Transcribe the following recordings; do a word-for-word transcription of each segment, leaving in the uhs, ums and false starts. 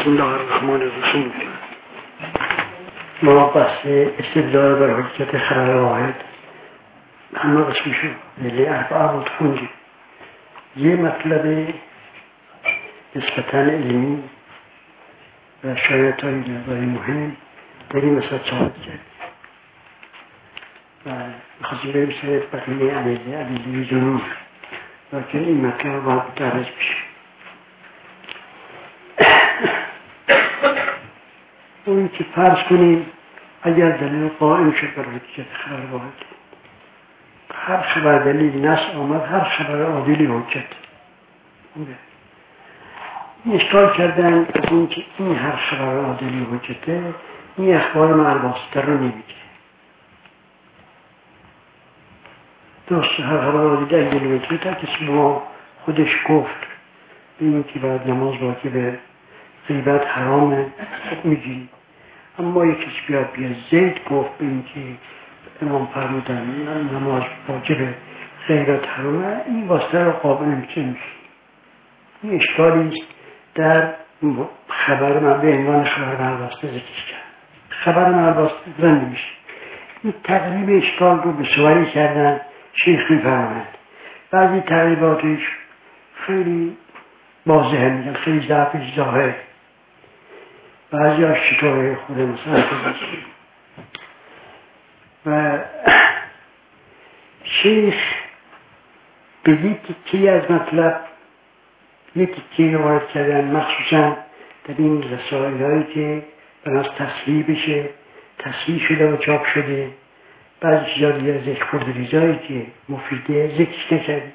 بسم الله الرحمن الرحیم. ما بحث استدلال بر حجت خبر واحد همه قسمشو لیلی اربعه بود خوندیم. یه مطلب نسبتاً علمی و شاید تا این نظری مهم داریم مثلا ثابت کرد و میخواستیم بریم سر بقیه علیه علیه جنون، لیکن این مطلب باید درج بشه. اون که فرض کنیم اگر دلیل قائم شد بر حجت خبر واحد، هر خبر دلیل نص آمد، هر خبر عادلی حجت. این اشکال کردن از این که این هر خبر عادلی حجته، این اخبار معلواسته رو نمیگه. درست هر خبر عادلی عادلی حجته کسی ما خودش گفت به این که باید نماز واجبه، غیبت حرامه، خب میگی. اما یکیش بیاد بیاد زید گفت به این که امام فرمودن نماز واجبه، غیبت حرامه، این واسطه رو قابل نمیشه میشه. این اشکالی است در خبر من به عنوان خبر معلواسته ذکر کرد. خبر معلواسته زن نمیشه. این تقریب اشکال رو به سوالی کردن شیخ میفرماند. بعضی تقریباتش خیلی واضحه، میگن خیلی ضعفش ظاهر، بعضی ها شکاره خود مثلا و شیخ به یک تکی از مطلب یک تکی رو وارد کردن، مخصوصا در این رسائل هایی که بناس تصحیح بشه، تصحیح شده و چاپ شده. بعضی چیزا دیگه ذکر خورد ریزایی که مفیده ذکر نکرده.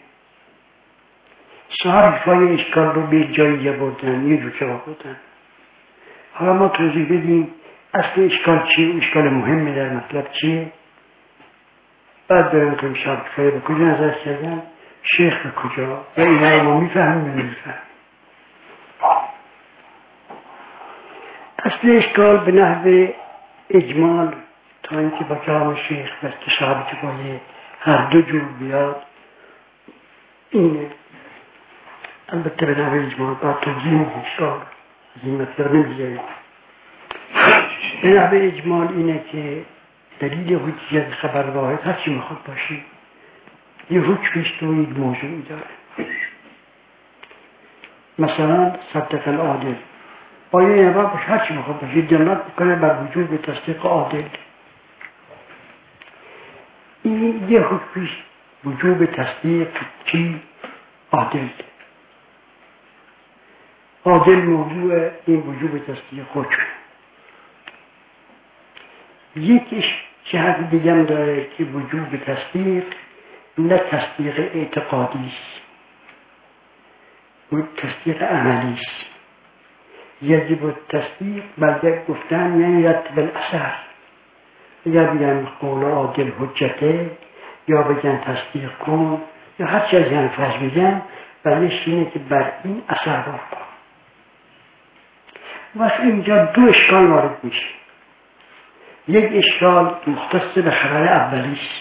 صحیفای اشکال رو به جایی بردن، یه جور جواب بردن. حالا ما توضیح بدیم اصل اشکال چیه، اشکال مهمه در مطلب چیه، بعد برم کنیم شاب خیلی به کجا نظر کردن، شیخ به کجا و اینا ما میفهمیم و نمیفهمیم. اصل اشکال به نحو اجمال تا اینکه با کلام شیخ و استشهاد که باید هر دو جور بیاد اینه. البته به نحو اجمال باید توضیح اشکال از این مطلب نمیذاریم. به نحو اجمال اینه که دلیل حجیت خبر واحد هرچی میخواد باشی یه حکمش تو یک موضوعی داره. مثلا صدق العادل باید یه باید باشه هرچی میخواد باشی دلالت میکنه بر وجود به تصدیق عادل. این یه حکمش وجود به تصدیق چی؟ عادل. عادل موضوع این وجود به تصدیق حکم. یکیش جهت دیگه داره که وجود به تصدیق نه تصدیق اعتقادی است، و تصدیق عملی است. یجب التصدیق بلکه گفتن یعنی رتب الاثر، یا بگن قول عادل حجته، یا بگن تصدیق کن، یا هر چیز یعنی فرض بگن بلیش اینه که بر این اثر بار کن. وقت اینجا دو اشکال وارد میشه. یک اشکال مختص به خبر اولی است،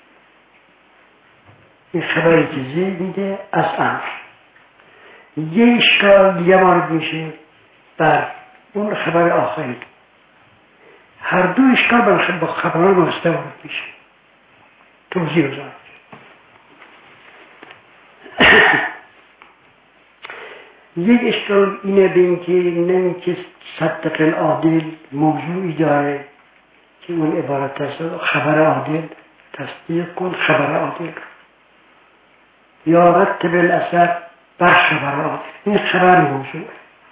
این خبری که زید میده از امر. یک اشکال دیگه وارد میشه بر اون خبر آخری. هر دو اشکال با خبران واسطه وارد میشه. توضیح بزن. یک اشکال اینه به این که نه که صدق العادل موضوعی داره که اون عبارت است خبر عادل تصدیق کن خبر عادل، یا رتب الاثر بر خبر عادل. این خبر موضوع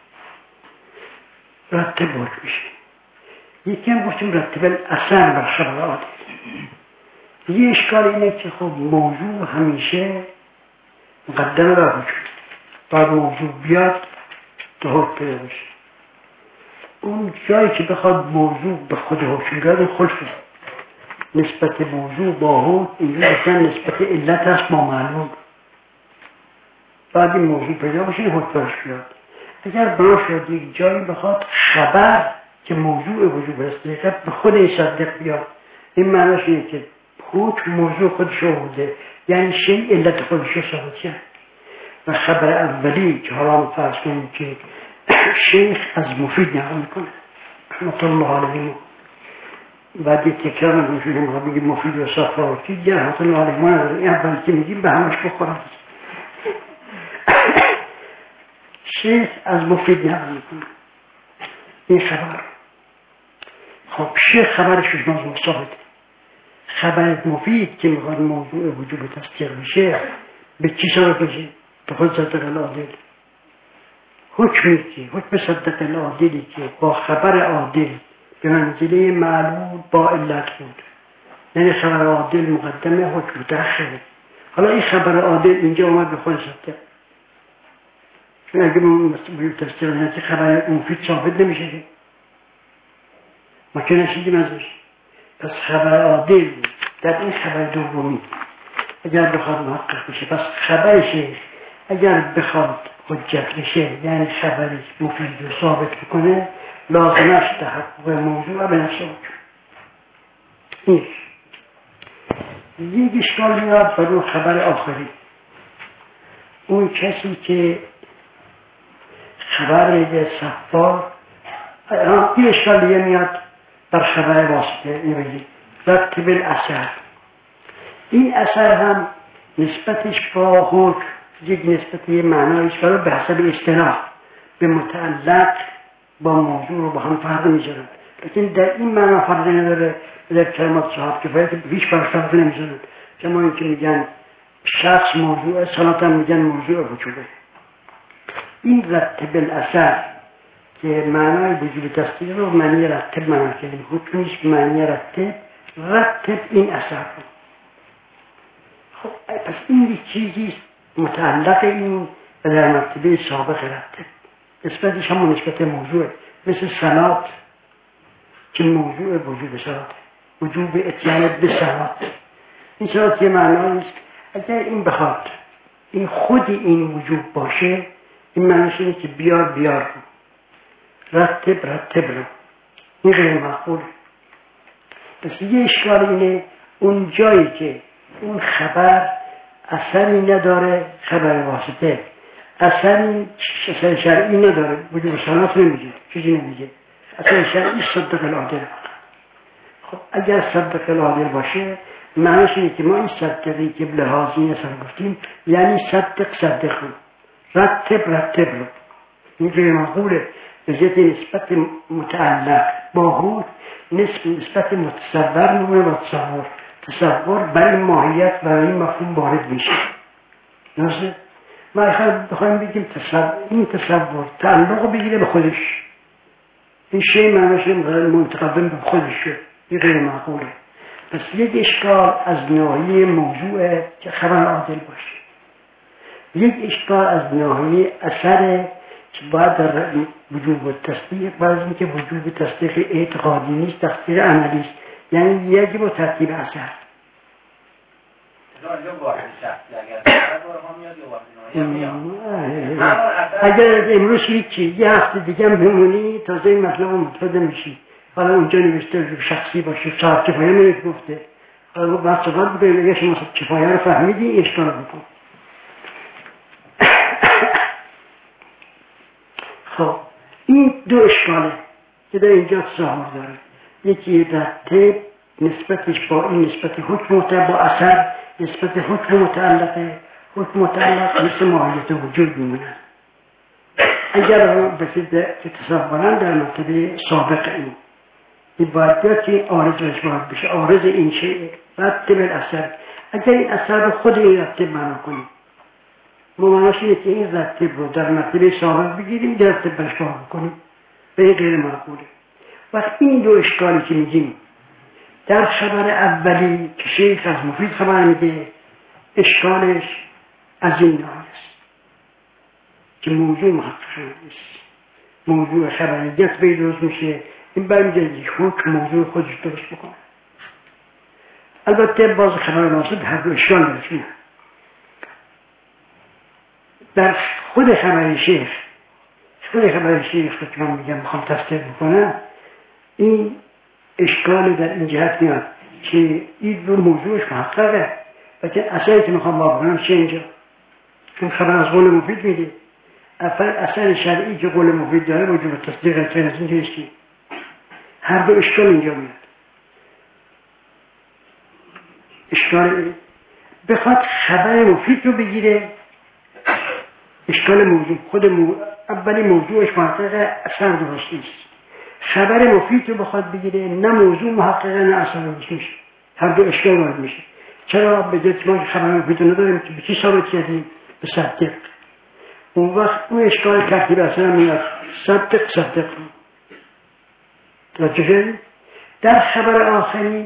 رتب باید میشه. یکی هم گفتیم رتب الاثر بر خبر عادل. یه اشکال اینه که خب موضوع همیشه مقدمه بر وجود، بعد موضوع بیاد تا حکم پیدا بشه. اون جایی که بخواد موضوع به خود حکم بیاد خلفه. نسبت موضوع با حکم اینجا اصلا نسبت علت هست با معلوم. بعد این موضوع پیدا بشه حکم برش بیاد. اگر برش شد یک جایی بخواد خبر که موضوع وجود هست به خود این صدق بیاد، این معنیش اینه که حکم موضوع خودش آورده، یعنی شیء علت خودش رو ثابت کرد. و خبر اولی که حالا فرض کنیم که شیخ از مفید نقل میکنه رحمت الله علیه. بعد یک تکرار هم میشه ما بگیم مفید و صفاتی دیگه رحمت الله علیه ما نداره. این اولی که میگیم به همش بخورم. شیخ از مفید نقل میکنه این خبر. خب شیخ خبرش از موضوع ثابته. خبر مفید که میخواد موضوع وجوب تصدیق بشه به چی سبب بشه؟ به خود صدق العادل. حکمی که حکم صدق العادلی که با خبر عادل به منزله معلول با علت بود، یعنی خبر عادل مقدمه حکم متأخره. حالا این خبر عادل اینجا اومد به خود صدق، چون اگه موضوع تصدیق نشه خبر مفید ثابت نمیشه ما که نشیدیم ازش. پس خبر عادل در این خبر دومی اگر بخواد محقق بشه، پس خبرش اگر بخواد حجت بشه یعنی خبرش مفید و ثابت بکنه لازمش تحقق موضوع به نفس وجود. این یک اشکال میاد بر اون خبر آخری. اون کسی که خبر میده صفار، این اشکال دیگه میاد بر خبر واسطه میبینید رتب الاثر. این اثر هم نسبتش با حکم یک نسبتی معنایش برای به حسب اصطلاح به متعلق با موضوع رو با هم فرق میذارن، لیکن در این معنا فرق نداره. در کلمات صاحب کفایت هیچ فرق نمیذارن. کما این که میگن شخص موضوع صلاة میگن موضوع وجوبه. این رتب الاثر که معنای وجوب تصدیق رو معنی رتب معنا کردیم، حکمیش معنی رتب رتب این اثر رو. خب پس این یک چیزی متعلق این و در مرتبه سابق رتب نسبتش هم نسبت موضوع، مثل صلات که موضوع وجوب صلات، وجوب اتیان به صلات. این صلات یه معنایست. اگر این بخواد این خود این وجوب باشه، این معنیش اینه که بیار بیار رو رتب رتب رو. این غیر معقوله. پس یه اشکال اینه اون جایی که اون خبر اثری نداره، خبر واسطه اثری اثر شرعی نداره، وجوب صلات نمیگه، چیزی نمیگه، اثر شرعی صدق العادل. خب اگر صدق العادل باشه معنیش اینه که ما این صدقی که بلحاظی اثر گفتیم یعنی صدق صدق رو رتب رتب رو. این غیر معقوله. بذات نسبت متعلق با حکم نسبت متصور نمونه با تصور. تصور برای ماهیت برای مفهوم وارد میشه. درسته؟ ما بخوایم بگیم تصور، این تصور تعلق بگیره به خودش، این شیء معنیش منتقدم به خودش شد. این غیر معقوله. پس یک اشکال از ناحیه موضوع که خبر عادل باشه، یک اشکال از ناحیه اثر که باید در وجوب تصدیق، باید این که وجوب تصدیق اعتقادی نیست، تصدیق عملی است، یعنی یکی با ترتیب اثر. اگر امروز هیچی یه هفته دیگه هم بمونی تازه این مطلب رو متفاده میشی. حالا اونجا نوشته شخصی باشه، صاحب کفایه نمیت گفته، حالا باید صحبت بکنیم اگر شما کفایه رو فهمیدی اشکال بکن. خب این دو اشکاله که در اینجا ظاهر داره. یکی رتب نسبتش با این نسبت حکم متعلق با اثر، نسبت حکم متعلقه، حکم متعلق مثل ماهیت وجود میمونه. اگر بسید که تصورن در مرتبه سابق این این باید بیاد که عارض رش باید بشه، عارض این شیء رتب الاثر. اگر این اثر رو خود این رتب معنا کنیم، معناش اینه که این رتب رو در مرتبه سابق بگیریم در رتب برش باید بکنیم، به این غیر معقوله. وقت این دو اشکالی که میگیم در خبر اولی که شیخ از مفید خبر میده، اشکالش از این نوع است که موضوع محقق نیست، موضوع خبریت به درست میشه، این برمیگرد یک حکم موضوع خودش درست بکنه. البته باز خبر ناسب هر دو اشکال دارد. در خود خبر شیخ خود خبر شیخ که من میگم میخوام تفسیر بکنم، این اشکال در این جهت میاد که این دو موضوعش محققه، لیکن اثری که میخوام بکنم چه اینجا؟ چون خبر از قول مفید میده، اثر شرعی که قول مفید داره وجوب تصدیق غیر از این نیست. هر دو اشکال اینجا میاد. اشکال بخواد خبر مفید رو بگیره، اشکال موضوع خود مو... اولی موضوعش محقق اثر درست نیست. خبر مفید رو بخواد بگیره، نه موضوع محقق نه اثر درست میشه. هر دو اشکال وارد میشه. چرا به جای ما خبر مفید نداریم که به چی ثابت کردیم؟ به صدق. اون وقت اون اشکال ترتیب اثر میاد. صدق صدق توجه. در خبر آخری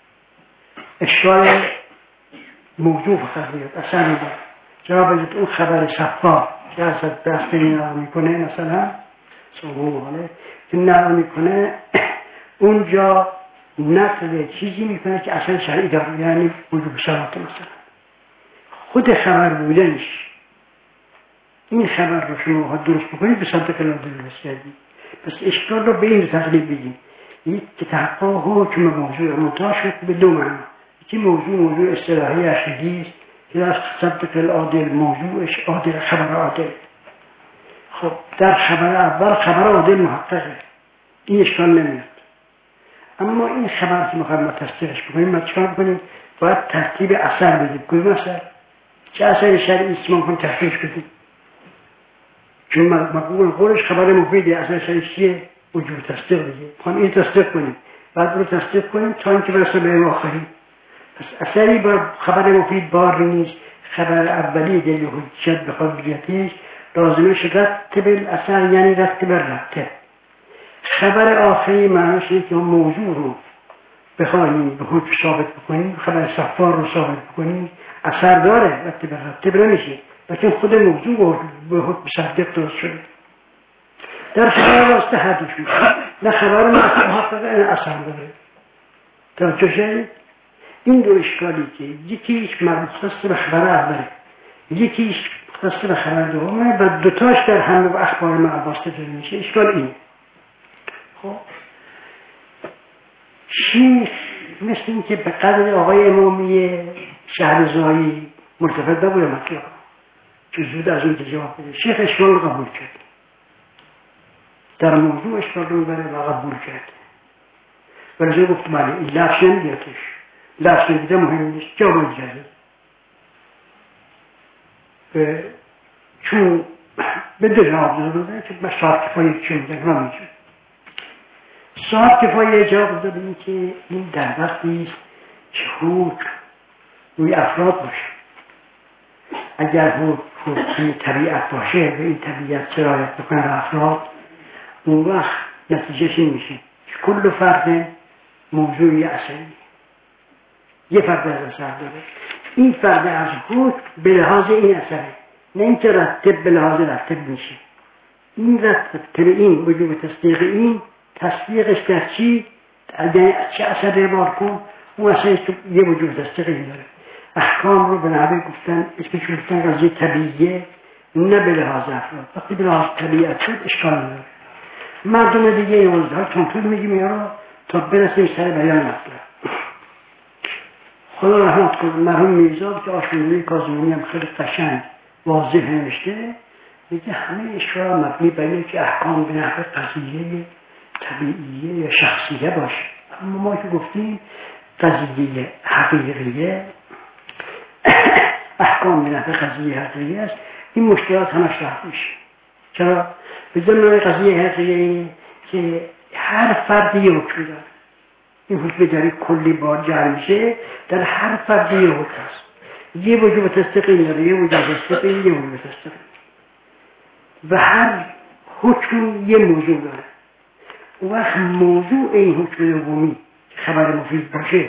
اشکال موضوع فقط میاد، اثر میاد. چرا باید اون خبر صفا که از دست نقل میکنه مثلا سوال حاله که نقل میکنه اونجا نقل چیزی میکنه که اصلا شرعی داره، یعنی وجوب صلات مثلا خود خبر بودنش. این خبر رو شما ها درست بکنید به صدق الله درست کردید. پس اشکال رو به این تقلیب بگیم. یک که تحقیق حکم موضوع منتها شد به دو معنی. یکی موضوع موضوع اصطلاحی عقیدی است که در صدق العادل موضوعش عادل خبر عادل. خب در خبر اول خبر عادل محققه، این اشکال نمیاد. اما این خبر که میخوایم تصدیقش بکنیم ما چیکار بکنیم؟ باید ترتیب اثر بدیم. کدوم اثر؟ چه اثر شرعی است ما میخوایم تحقیقش بدیم؟ چون مقبول قولش خبر مفیدی، اثر شرعی چیه؟ وجوب تصدیق بگیم. میخوایم این تصدیق کنیم، بعد رو تصدیق کنیم تا اینکه برسه به آخری. پس اثری با خبر مفید بار نیست. خبر اولی دلیل حجت به خاطریتش لازمش رتب الاثر، یعنی رتب رتب. خبر آخری معنیش اینه که موضوع رو بخوایم به حجت ثابت بکنیم، خبر صفار رو ثابت بکنیم، اثر داره، رتب رتب نمیشه، لیکن خود موضوع به حجت صدق درست شده. در خبر واسطه حدش میشه، نه خبر محقق اثر داره. توجه شدید؟ این دو اشکالی که یکیش مختص به خبر اوله، یکیش مختص به خبر دومه و دوتاش در همه و اخبار ما واسطه داره میشه. اشکال اینه. خب شیخ مثل این که به قدر آقای امامی شهرزایی ملتفت نبوده مطلب که زود از اون جواب بده. شیخ اشکال رو قبول کرد، در موضوع اشکال رو بره و قبول کرد. ولی گفت مالی این لفظ نمیدیتش، لفظ نمیده مهم نیست، جواب کرده. چون به دو جواب داده که به صاحب کفایه چون میگه را میگه صاحب کفایه جواب داده این که این در وقتی است که حکم روی افراد باشه. اگر حکم طبیعت باشه به این طبیعت سرایت بکنه افراد، اون وقت نتیجهش این میشه که کل فرد موضوعی اصلی یه فرد از اثر داره. این فرد از حکم به لحاظ این اثره، نه اینکه رتب به لحاظ رتب میشه. این رتب این وجوب تصدیق این تصدیقش در چی؟ در چه اثر بار کن؟ اون اثرش تو یه وجوب تصدیق این داره. احکام رو به نحوه گفتن اسمش گفتن قضیه طبیعیه، نه به لحاظ افراد. وقتی به لحاظ طبیعت شد اشکال نداره. مردم دیگه این وزدها تونتون میگیم یا تا برسیم سر بیان مطلب. خدا رحمت کنه مرحوم میرزا که آشنایی کاظمی هم خیلی قشنگ واضح نوشته، میگه همه اشکال مبنی بر اینه که احکام به نحو قضیه طبیعیه یا شخصیه باشه. اما ما که گفتیم قضیه حقیقیه، احکام به نحو قضیه حقیقیه است، این مشکلات همش رفع میشه. چرا؟ به ضمن قضیه حقیقیه که هر فردی یه حکم داره. این حکم داری کلی بار جمع میشه، در هر فردی یه حکم هست. یه وجوب تصدیقی داره، یه وجوب تصدیقی، یه وجوب تصدیقی. و هر حکم یه موضوع داره. و وقت موضوع این حکم دومی خبر مفید باشه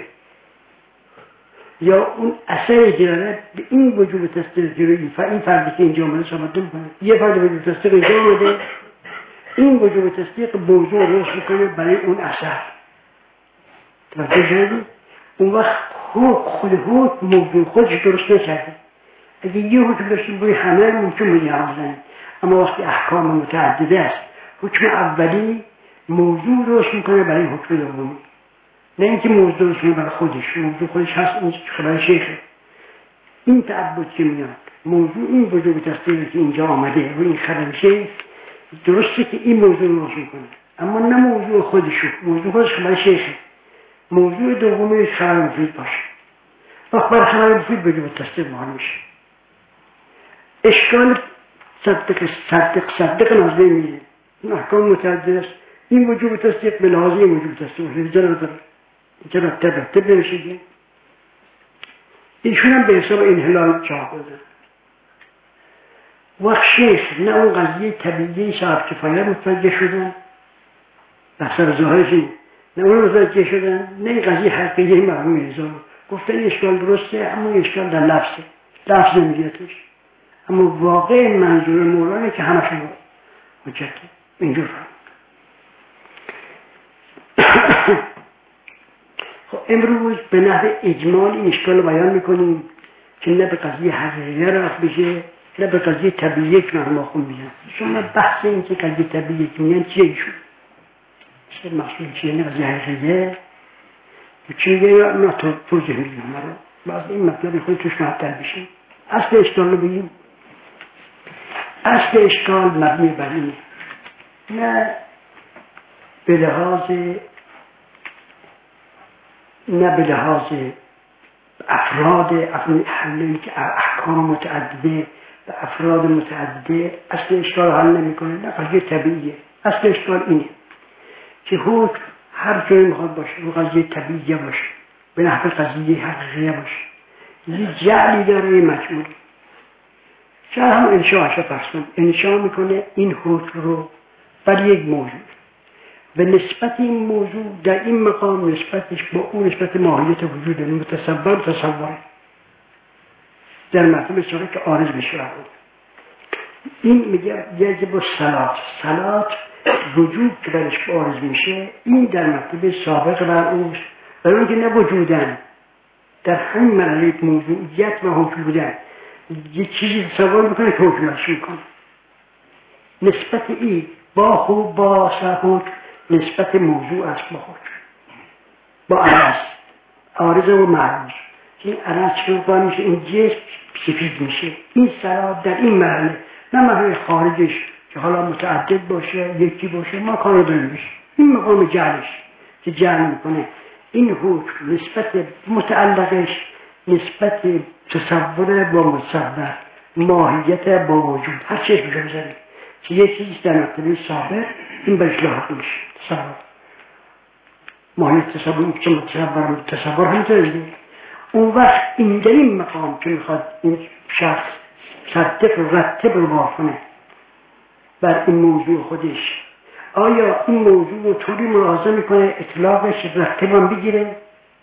یا اون اثر جلالت به این وجوب تصدیق جلوی این فردی که اینجا آمده ثابت میکنه، یه فرد وجوب تصدیق اینجا آمده، این وجوب تصدیق موضوع روش میکنه برای اون اثر. توجه کردی؟ اون وقت خود حکم موضوع خودش درست نکرده. اگه یه حکم داشتیم روی همه ممکن بود یه بزنیم، اما وقتی احکام متعدده است حکم اولی موضوع درست میکنه برای حکم دومی، نه اینکه موضوع درست میکنه برای خودش. موضوع خودش هست، این خبر شیخه. این تعبد که میاد موضوع این وجوب تصدیقی که اینجا آمده و این خدمشه درسته که این موضوع رو روشن کنه، اما نه موضوع خودشو. موضوع خودش خبر شیخه. موضوع دومی خبر مفید باشه. وقت بر خبر مفید وجوب تصدیق محال میشه. اشکال صدق صدق صدق نازده میده. این احکام متعدد است. این وجوب تصدیق به لحاظ این وجوب تصدیق اینجا نداره. اینجا رتب رتب نمیشه. ایشون هم به حساب انحلال جواب دادن. وقت شیخ نه اون قضیه طبیعی صاحب کفایه متوجه شدن، اثر ظاهرشی نه اون متوجه شدن، نه این قضیه حقیقی مرحوم رضا گفتن این اشکال درسته، اما این اشکال در لفظه، لفظ نمیگیرتش. اما واقع منظور مولانا که همشون حجته اینجور خب امروز به نحو اجمال این اشکال رو بیان میکنیم که نه به قضیه حقیقی رفت بشه، نه به قضیه طبیعی که مرحوم خون میگن. شما بحث این که قضیه طبیعی که میگن چیه ایشون؟ چه مقصود چیه؟ نه قضیه حقیقیه چی میگه یا نه تو توجه میگم مرا بعض این مطلبی خود توش محتر بشیم. اصل اشکال رو بگیم. اصل اشکال مبنی بر اینه، نه به لحاظ نه به لحاظ افراد حلی که احکام متعدده و افراد متعدده اصل اشکال حل نمی کنه، نه قضیه طبیعیه. اصل اشکال اینه که حکم هر جایی میخواد باشه و قضیه طبیعیه باشه، به نحو قضیه حقیقیه باشه، یه جعلی داره یه مجموعی. شاید هم انشاء شد فرسون انشاء میکنه این حکم رو بر یک موضوع به نسبت این موضوع در این مقام نسبتش با اون نسبت ماهیت وجود داره، متصور تصوره در مرتبه سوره که عارض بشه. این میگه یجب الصلات، صلات وجود که برش عارض میشه این در مرتبه سابق بر اوست، برای اون که نه وجودن در همین مرحله موضوعیت و حکم بودن یه چیزی تصور میکنه که حکمش میکنه. نسبت ای با خوب با حکم نسبت موضوع است با حکم با عرض عارض و معروض. این عرض چون میشه این جسم سفید میشه. این صلات در این مرحله، نه مرحله خارجش که حالا متعدد باشه یکی باشه ما کار رو داریم بشه. این مقام جعلش که جعل میکنه این حکم نسبت متعلقش نسبت تصور با متصور ماهیت با وجود هر چیز میشه بزنید که یه چیزی در مرتبه سابق این برش لاحق میشه. تصور ماهیت تصور که متصور تصور هم دارید. اون وقت این در این مقام که میخواد این شخص صدق رتب رو بافنه بر این موضوع خودش، آیا این موضوع رو طوری ملاحظه میکنه اطلاقش رتب هم بگیره؟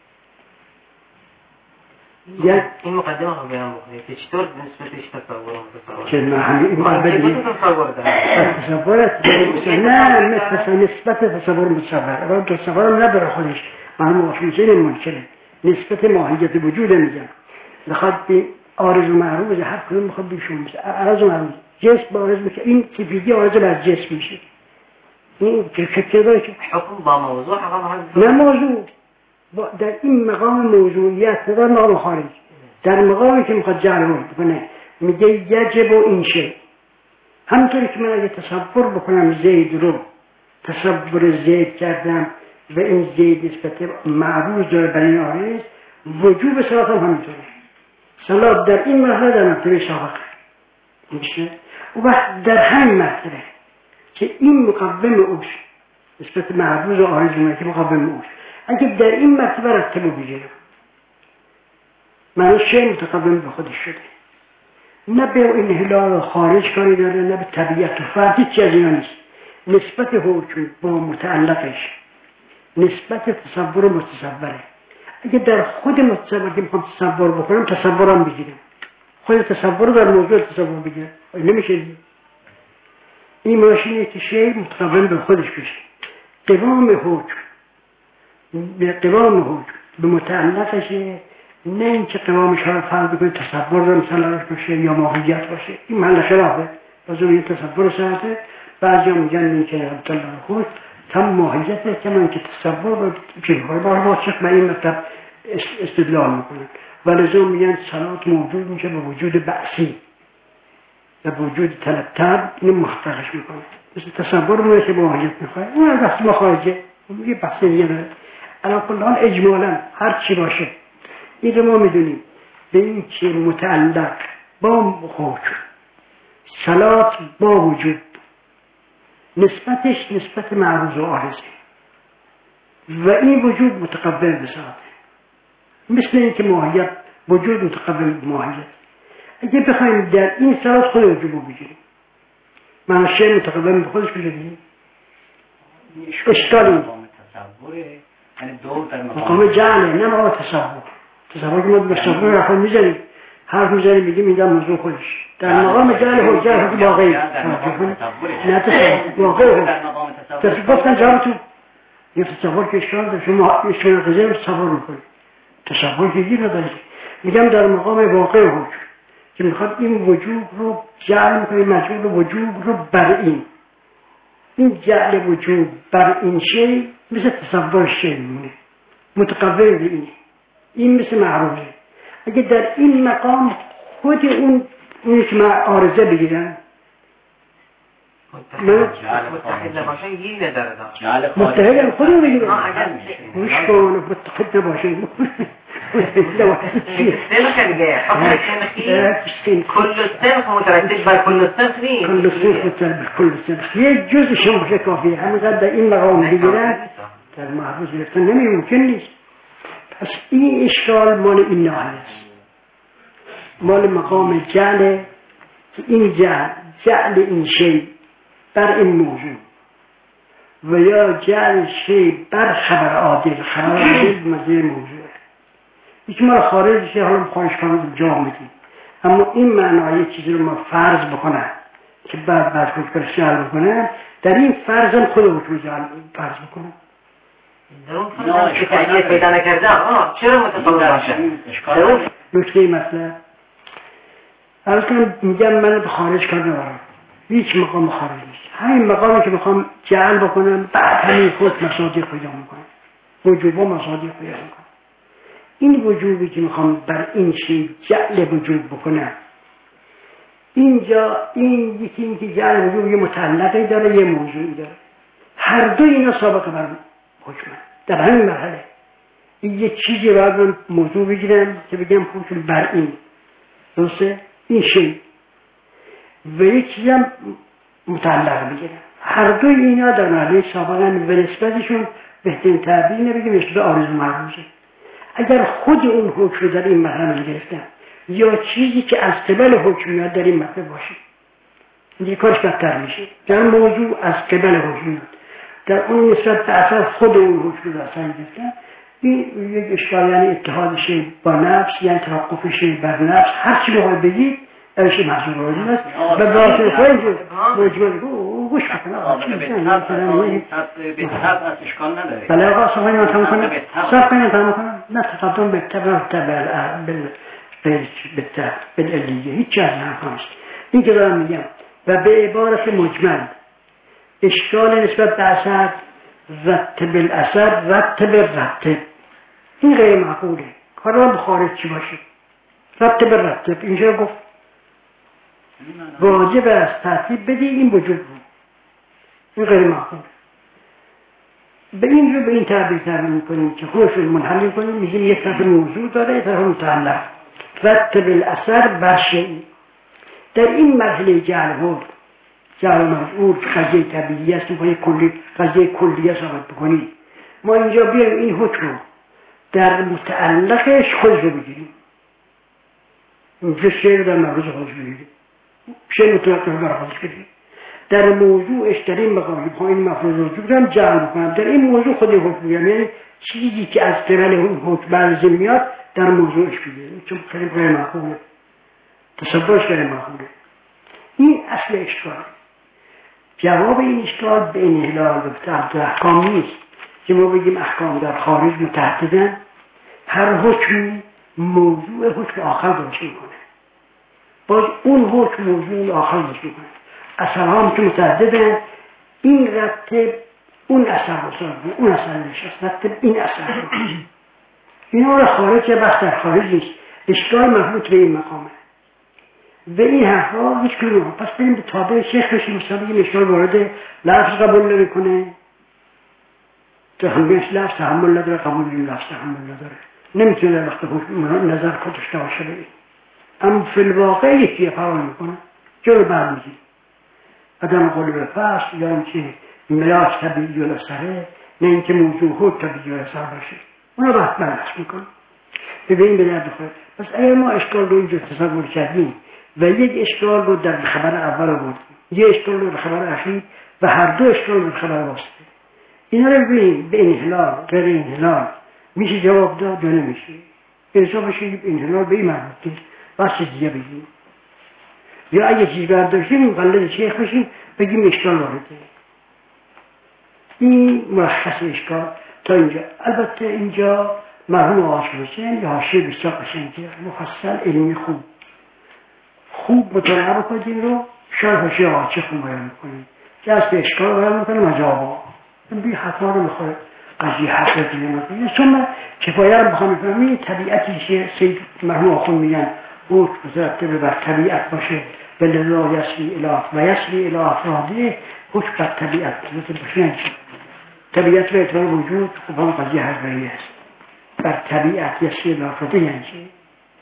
یا این مقدمه رو بیان بکنید که چطور نسبتش تصور متصور که نه همین این مقدمه تصور داره تصورت نه مثل نسبت تصور متصور اول تصور هم نداره خودش معلوم افیزین منکره نسبت ماهیت وجود میگم بخواد به عارض و معروض هر کدوم میخواد بیشون میشه عارض و معروض جسم با عارض میشه این تیپیدی عارض بر جسم میشه. این که که داره که حکم با موضوع حکم نه موضوع در این مقام موضوعیت در مقام خارج در مقامی که میخواد جعل بکنه میگه یجب و این شی. همونطوری که من اگه تصور بکنم زید رو تصور زید کردم و این زید نسبت معروض داره بر این عارض وجوب صلات هم همینطوره. صلات در این مرحله در مرتبه سابق میشه و وقت در همین مرتبه که این مقوم اوش نسبت معروض و عارض که مقوم اوش اگه در این مرتبه رتبه بگیرم معنی شیء متقوم به خودش شده، نه به انحلال خارج کاری داره نه به طبیعت و فردی چی از اینا نیست. نسبت حکم با متعلقش نسبت تصور و متصوره. اگه در خود متصور که میخوام تصور بکنم تصورم بگیرم خود تصور در موضوع تصور بگیرم نمیشه. این ماشینه که شیء متقوم به خودش بشه. قوام حکم به قوام حکم به متعلقشه، نه اینکه قوامش ها رو فرض بکنید تصور رو مثلا باشه یا ماهیت باشه. این محل خلافه. بعضی میگن تصور ساعته، بعضی میگن این که مثلا خود تم ماهیته که من که تصور رو جنهای بار باشه من این مطلب استدلال میکنم و لزوم میگن صلات موجود میشه به وجود بعثی و وجود طلبتر اینو محققش میکنه. مثل تصور مونه که ماهیت میخواه اون از بحث مخارجه یه بحث دیگه داره. الان کلان اجمالا هر چی باشه این رو ما میدونیم به این که متعلق با حکم صلات با وجود نسبتش نسبت معروض و عارضه و این وجود متقبل به ذاته، مثل این که ماهیت وجود متقبل به ماهیت. اگه بخوایم در این صلات خود وجود رو بگیریم معنی شیء متقبل به خودش بگیریم اشکالی یعنی دور در مقام جعله نه مقام تصور. تصور که ما به تصور رفت میزنیم حرف میزنیم میگیم اینجا موضوع خودش در مقام جعل حجت واقعی نه تصور واقعی تصور گفتن جواب تو یه تصور که اشکال داره شما اشکال قضیه تصور میکنید تصور که گیر ندارید. میگم در مقام واقعی حجت که میخواد این وجود رو جعل میکنه مجبور وجود رو بر این این جعل وجود بر این شی مثل تصور شی میمونه متقبل به اینه این مثل معروضه. اگه در این مقام خود اون اونی که عارضه بگیرن متحد نباشن گیری نداره داشت متحد خود رو بگیرن گوش کن متحد نباشن سنخ دیگه کل سنخ مترتب بر کل سنخ نیست کل سنخ مترتب بر کل سنخ یه جزء شما کافیه همینقدر در این مقام بگیرن در محفوظ گرفتن نمیمکن نیست. پس این اشکال مال این ناحیه است مال مقام جعل که این جعل جعل این شی بر این موضوع و یا جعل شی بر خبر عادل خبر عادل مزید موضوع یکی ما خارج شی حالا خواهش کنم جا میدیم اما این معنای چیزی رو ما فرض بکنم که بعد بعد خود پر جعل بکنم در این فرضم خود رو جعل فرض بکنم در اون فرض که تحلیل پیدا نکرده آه چرا متفاوت باشه در اون نکته مثلا از کنم میگم من به خارج کار نبارم هیچ مقام خارج نیست همین مقامی که میخوام جعل بکنم بعد همین خود مصادیق پیدا میکنم وجوب و مصادیق پیدا میکنم. این وجوبی که میخوام بر این شی جعل وجود بکنم اینجا این یکی این که جعل وجود یه متعلقی داره یه موضوعی داره هر دو اینا سابقه بر حکمه در همین مرحله این یه چیزی باید من موضوع بگیرم که بگم حکم بر این درسته این شی و یک چیزی هم متعلق بگیرم هر دو اینا در مرحله سابقه و نسبتشون بهترین تعبیر نبگیم نسبت آرزو معروضه. اگر خود اون حکم رو در این مرحله گرفتم یا چیزی که از قبل حکم میاد در این مرحله باشه دیگه کارش بدتر میشه. در موضوع از قبل حکم میاد در اون نسبت به اثر خود اون حکم رو اثر گرفتم این یک اشکال یعنی اتحاد شی با نفس یعنی توقف شی بر نفس هر چی بخواد بگید درش محضور وارد است و باطل خواهید مجمل گوش بکنم به طب از اشکال نداره. بله آقا صحبه من تمام کنم صحبه کنم تمام کنم نه تقدم به طب و به طب بالعلیه هیچ چیز نخواست این که دارم میگم و به عبارت مجمل اشکال نسبت به اثر رتب الاثر رتب رتب این غیر معقوله کاران بخارج چی باشه رتب رتب اینجا گفت واجب است ترتیب بدی این وجود بود این غیر معقول به این رو به این تعبیر تعبیر میکنیم که خوش رو منحل کنیم میگیم یک طرف موضوع داره یک طرف متعلق رتب الاثر بر شیء در این مرحله جعل بود جعل مفعول قضیه طبیعی است میکنی کلی قضیه کلیه ثابت بکنی ما اینجا بیاریم این حکم رو در متعلقش خود رو بگیریم اینجا شیء رو در معروض خودش بگیریم شیء متعلق بر خودش بگیریم در موضوعش در این مقام این مفروض وجود هم جعل بکنم در این موضوع خود حکم بگیرم یعنی چیزی که از قبل اون حکم برزه میاد در موضوعش بگیریم چون خیلی غیر معقوله تصورش غیر معقوله. این اصل اشکال جواب این اشکال به این انحلال و احکام نیست که ما بگیم احکام در خارج متحددن هر حکمی موضوع حکم آخر باشه میکنه باز اون حکم موضوع آخر باشه میکنه اثرها هم که متعددن این رتب اون اثر بسار اون اثر نشست رتب این اثر اینا را خارج یا بخت در خارج نیست اشکال مربوط به این مقامه به این حرفا هیچ کنون. پس بریم به تابع شیخ بشیم، مثلا بگیم اشکال وارد لفظ قبول نمیکنه، تحملش لفظ تحمل نداره، قبول بگیم لفظ تحمل نداره، نمیتونه در وقت نظر خودش داشته بگیم. اما فی الواقع یکیه فرار میکنه، جلو برمیگیم. عدم قلوب فصل یا اینکه ملاک طبیعی و سره، نه اینکه موضوع خود طبیعی و سر باشه، اونا بحث بحث میکنه. ببین به درد خود. پس اگر ما اشکال رو اینجور تصور کردیم و یک اشکال رو در خبر اول آوردیم، یک اشکال رو در خبر اخیر و هر دو اشکال رو در خبر واسطه، اینا رو ببینیم به انحلال غیر انحلال میشه جواب داد یا نمیشه. ارجاع بشه انحلال به این مربوطه بس دیگه بگیم، یا اگه چیز برداشتیم مقلد شیخ بشیم بگیم اشکال وارده. این ملخص اشکال تا اینجا. البته اینجا مرحوم آقای حسین یا حاشیه بسیار قشنگی مفصل علمی خوب خوب مطالعه بکنید رو شاید حاشیه آقای خوب بیان میکنید که از به اشکال بیان میکنه مجابا بی حتما رو میخوره قضیه حق دیگه نکنید. چون من کفایه رو بخوام میکنم این طبیعتی که سید مرحوم آخون میگن او بزرگته به بر طبیعت باشه به لذا یسری اله و یسری اله افراده حکم بر طبیعت باشه نمیشه. طبیعت به اعتبار وجود خب هم قضیه حقیقی است. بر طبیعت یسری اله افراده یعنی چی؟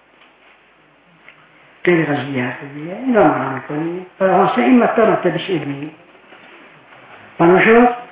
غیر قضیه حقیقیه. این را معنا میکنی برای حاصل این مطلب مطلبش علمی بنا شد.